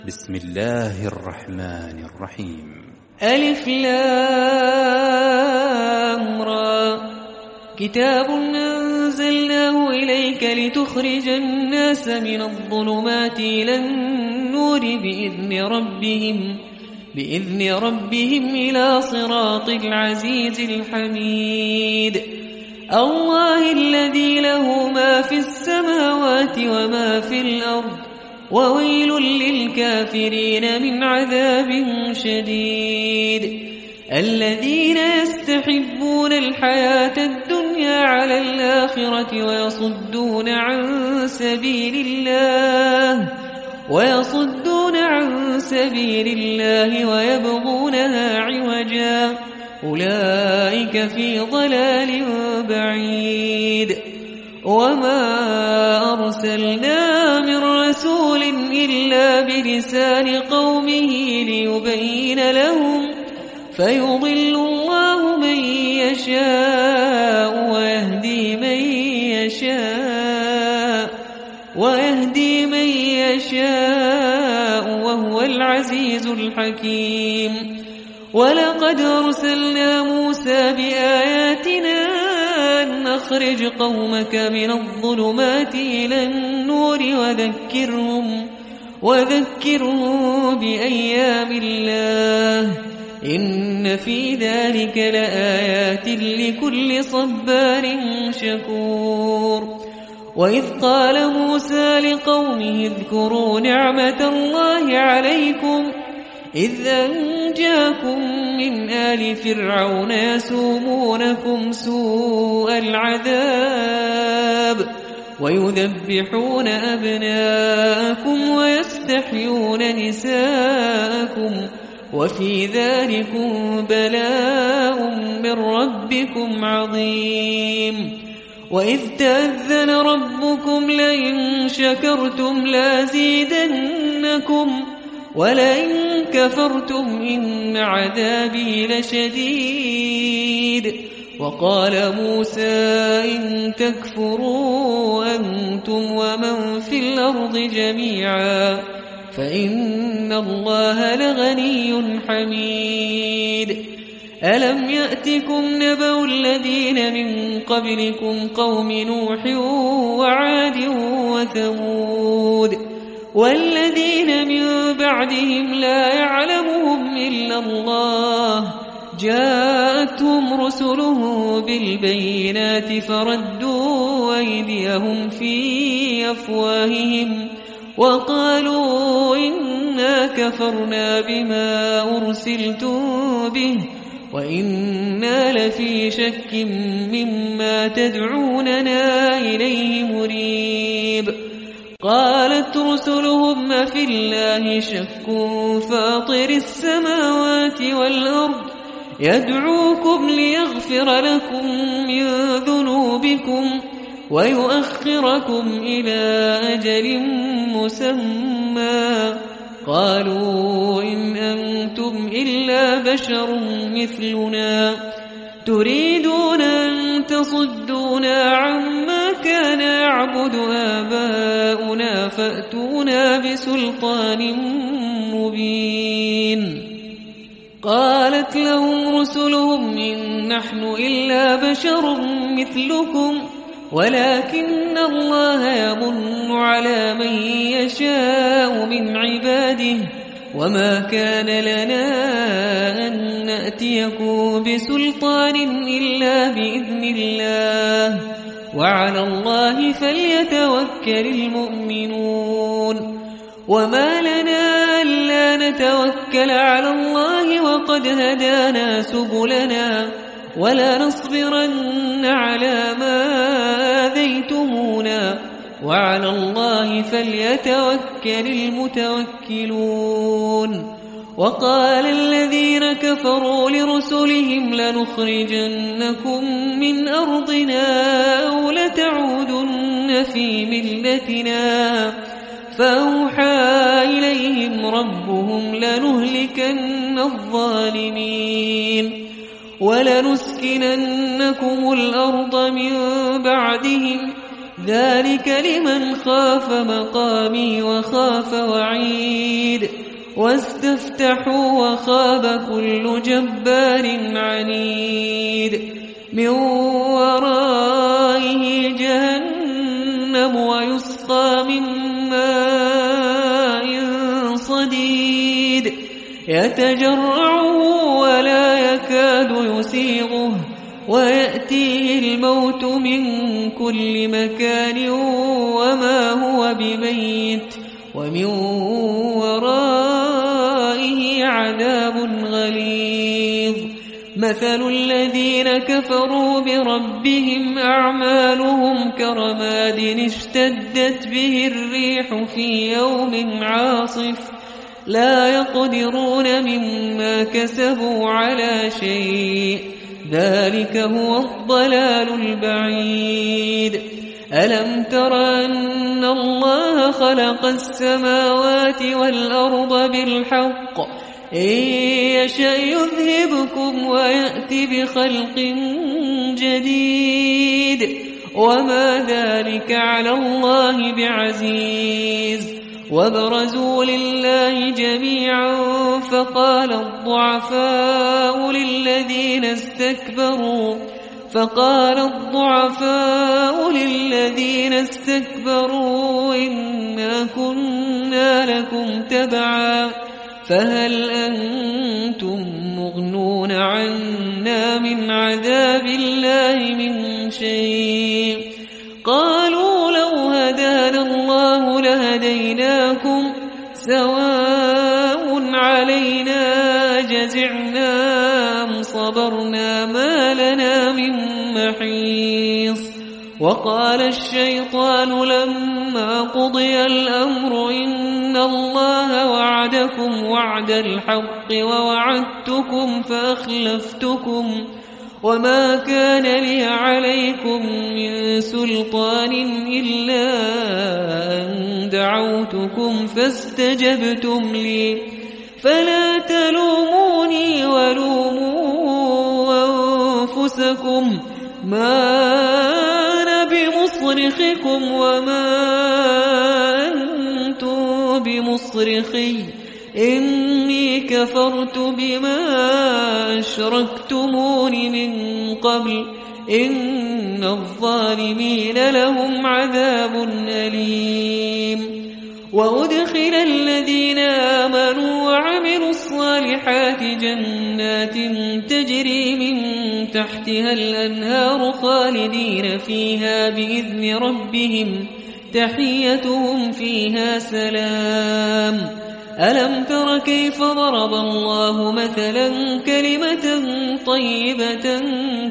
بسم الله الرحمن الرحيم. ألف لام را. كتاب أنزلناه إليك لتخرج الناس من الظلمات إلى النور بإذن ربهم إلى صراط العزيز الحميد. الله الذي له ما في السماوات وما في الأرض، وويل للكافرين من عذاب شديد. الذين يستحبون الحياة الدنيا على الآخرة ويصدون عن سبيل الله ويبغونها عوجا، أولئك في ضلال بعيد. وما أرسلنا من رسول إلا بلسان قومه ليبين لهم، فيضل الله من يشاء ويهدي من يشاء وهو العزيز الحكيم. ولقد أرسلنا موسى بآياتنا أن أخرج قومك من الظلمات إلى النور وذكرهم بأيام الله، إن في ذلك لآيات لكل صبار شكور. وإذ قال موسى لقومه اذكروا نعمة الله عليكم إذ أنجاكم من آل فرعون يسومونكم سوء العذاب ويذبحون أبناءكم ويستحيون نساءكم، وفي ذلكم بلاء من ربكم عظيم. وإذ تأذن ربكم لئن شكرتم لأزيدنكم ولئن كفرتم إن عذابي لشديد. وقال موسى إن تكفروا أنتم ومن في الأرض جميعا فإن الله لغني حميد. ألم يأتكم نبأ الذين من قبلكم قوم نوح وعاد وثمود والذين من بعدهم لا يعلمهم إلا الله، جاءتهم رسلهم بالبينات فردوا أيديهم في أفواههم وقالوا إنا كفرنا بما أرسلتم به وإنا لفي شك مما تدعوننا إليه مريب. قالت رسلهم أفي الله شك فاطر السماوات والأرض يدعوكم ليغفر لكم من ذنوبكم ويؤخركم إلى أجل مسمى. قالوا إن أنتم إلا بشر مثلنا تريدون أن تصدونا عما كان يعبد آباؤنا فأتونا بسلطان مبين. قالت لهم رسلهم إن نحن إلا بشر مثلكم ولكن الله يمن على من يشاء من عباده وما كان لنا أن نأتيكم بسلطان إلا بإذن الله وعلى الله فليتوكل المؤمنون. وما لنا ألا نتوكل على الله وقد هدانا سبلنا ولا نصبرن على ما آذيتمونا وعلى الله فليتوكل المتوكلون. وقال الذين كفروا لرسلهم لنخرجنكم من أرضنا أو لتعودن في ملتنا، فأوحى إليهم ربهم لنهلكن الظالمين ولنسكننكم الأرض من بعدهم ذلك لمن خاف مقامي وخاف وعيد واستفتحوا وخاب كل جبار عنيد من ورائه جهنم ويسقى من ماء صديد يتجرعه ولا يكاد يسيغه ويأتيه الموت من كل مكان وما هو بميت ومن ورائه عذاب غليظ مثل الذين كفروا بربهم أعمالهم كرماد اشتدت به الريح في يوم عاصف لا يقدرون مما كسبوا على شيء ذلك هو الضلال البعيد ألم تر أن الله خلق السماوات والأرض بالحق إن يشأ يذهبكم ويأتي بخلق جديد وما ذلك على الله بعزيز وبرزوا لله جميعا فقال الضعفاء للذين استكبروا إنا كنا لكم تبعا فهل أنتم مغنون عنا من عذاب الله من شيء قالوا لو هدانا الله لهديناكم سواء علينا جزعنا أم صبرنا ما لنا من محيص وقال الشيطان لما قضي الأمر إن الله وعدكم وعد الحق ووعدتكم فأخلفتكم وما كان لي عليكم من سلطان إلا أن دعوتكم فاستجبتم لي فلا تلوموني ولوموا أنفسكم ما أنا بمصرخكم وما أنتم بمصرخي إني كفرت بما أشركتمون من قبل إن الظالمين لهم عذاب أليم وأدخل الذين آمنوا وعملوا الصالحات جنات تجري من تحتها الأنهار خالدين فيها بإذن ربهم تحيتهم فيها سلام ألم تر كيف ضرب الله مثلا كلمة طيبة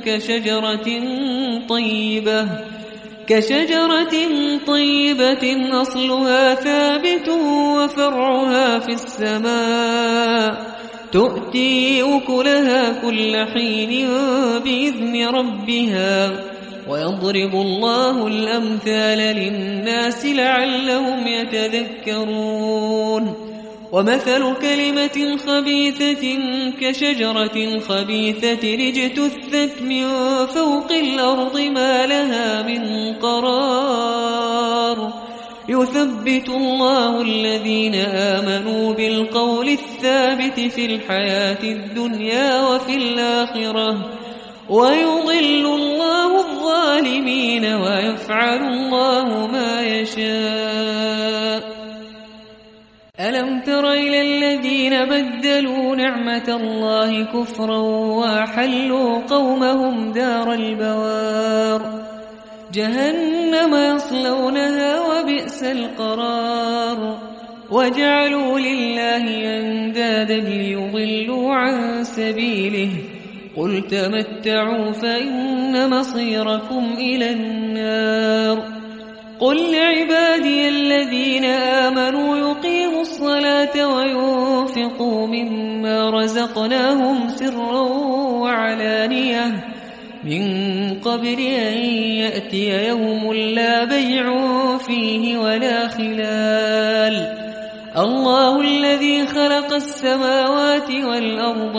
كشجرة طيبة أصلها ثابت وفرعها في السماء تؤتي أكلها كل حين بإذن ربها ويضرب الله الأمثال للناس لعلهم يتذكرون ومثل كلمة خبيثة كشجرة خبيثة اجتثت من فوق الأرض ما لها من قرار يثبت الله الذين آمنوا بالقول الثابت في الحياة الدنيا وفي الآخرة ويضل الله الظالمين ويفعل الله ما يشاء ألم تر إلى الذين بدلوا نعمة الله كفرا وأحلوا قومهم دار البوار جهنم يصلونها وبئس القرار وجعلوا لله أندادا ليضلوا عن سبيله قل تمتعوا فإن مصيركم إلى النار قل لعبادي الذين آمنوا يقيموا الصلاة وينفقوا مما رزقناهم سرا وعلانية من قبل أن يأتي يوم لا بيع فيه ولا خلال الله الذي خلق السماوات والأرض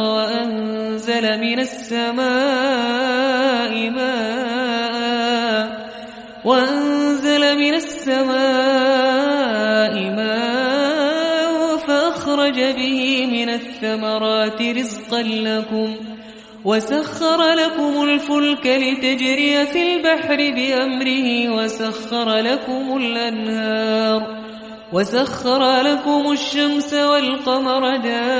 وأنزل من السماء ماء وأنزل من السماء ماء فأخرج به من الثمرات رزقا لكم وسخر لكم الفلك لتجري في البحر بأمره وسخر لكم الشمس والقمر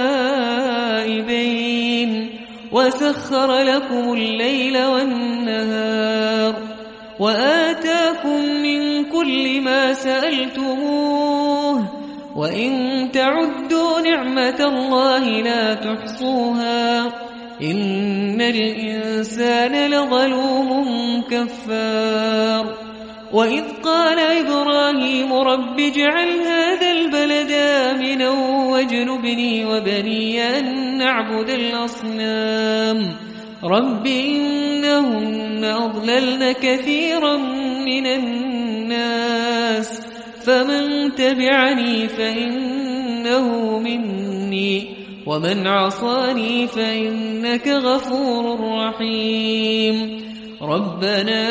دائبين وسخر لكم الليل والنهار وآتاكم من كل ما سألتموه وإن تعدوا نعمة الله لا تحصوها إن الإنسان لظلوم كفار وإذ قال إبراهيم رب اجعل هذا البلد آمنا واجنبني وبني أن نعبد الأصنام رب إنهن أضللن كثيرا من الناس فمن تبعني فإنه مني ومن عصاني فإنك غفور رحيم ربنا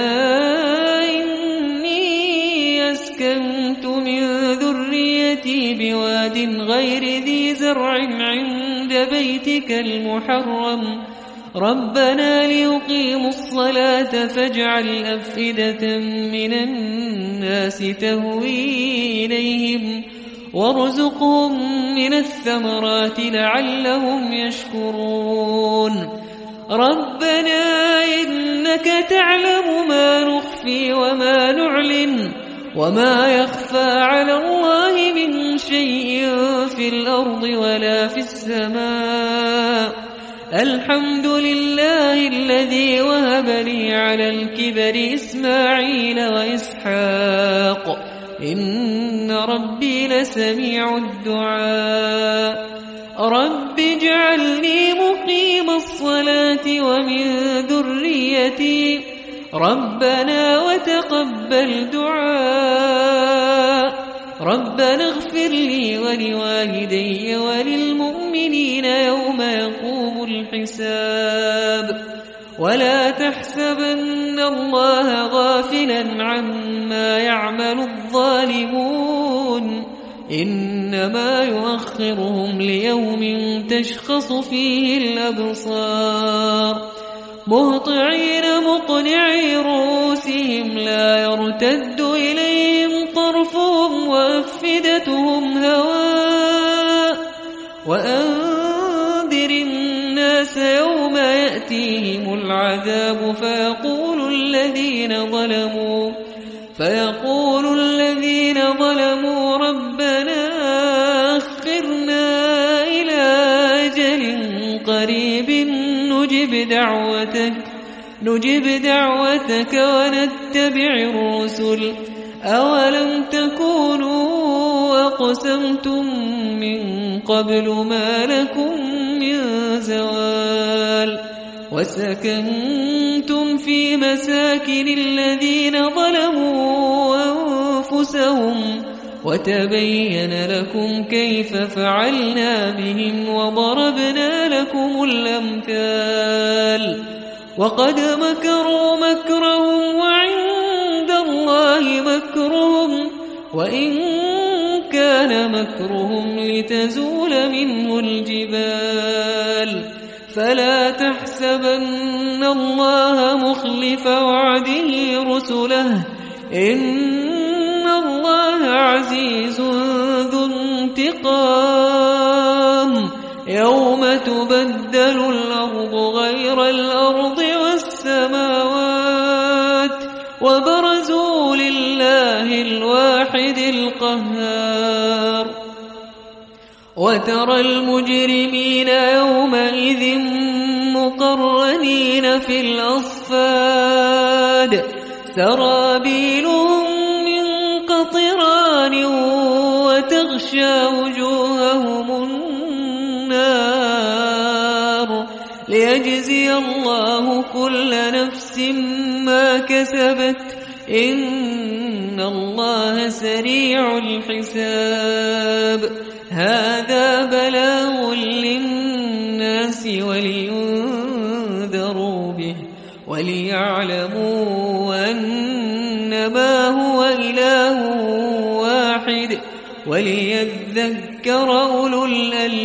إني أسكنت من ذريتي بواد غير ذي زرع عند بيتك المحرم ربنا ليقيموا الصلاة فاجعل أفئدة من الناس تهوي إليهم وارزقهم من الثمرات لعلهم يشكرون ربنا إنك تعلم ما نخفي وما نعلن وما يخفى على الله من شيء في الأرض ولا في السماء الحمد لله الذي وهب لي على الكبر إسماعيل وإسحاق إن ربي لسميع الدعاء رب اجعلني مقيم الصلاة ومن ذريتي ربنا وتقبل دعاء ربنا اغفر لي ولوالدي وللمؤمنين يوم يقوم الحساب ولا تحسبن الله غافلا عما يعمل الظالمون إنما يؤخرهم ليوم تشخص فيه الأبصار مهطعين مقنعي رؤوسهم لا يرتد إليهم طرفهم وأفئدتهم هواء وأنذر الناس يوم يأتيهم العذاب فيقول الذين ظلموا ربنا أخرنا إلى أجل قريب نجب دعوتك ونتبع الرسل أولم تكونوا أقسمتم من قبل ما لكم من زوال وسكنتم في مساكن الذين ظلموا أنفسهم وتبين لكم كيف فعلنا بهم وضربنا لكم الأمثال وقد مكروا مكرهم وعند الله مكرهم وإن كان مكرهم لتزول منه الجبال فلا تحسبن الله مخلف وعده رسله إن الله عزيز ذو انتقام يوم تبدل الأرض غير الأرض والسماوات وبرزوا لله الواحد القهار وترى المجرمين يومئذ مقرنين في الأصفاد سرابيلهم من قطران وتغشى وجوههم النار ليجزي الله كل نفس ما كسبت إن الله سريع الحساب هذا بلاغ للناس ولينذروا به وليعلموا إنما هو إله واحد وليذكر أولو الألباب.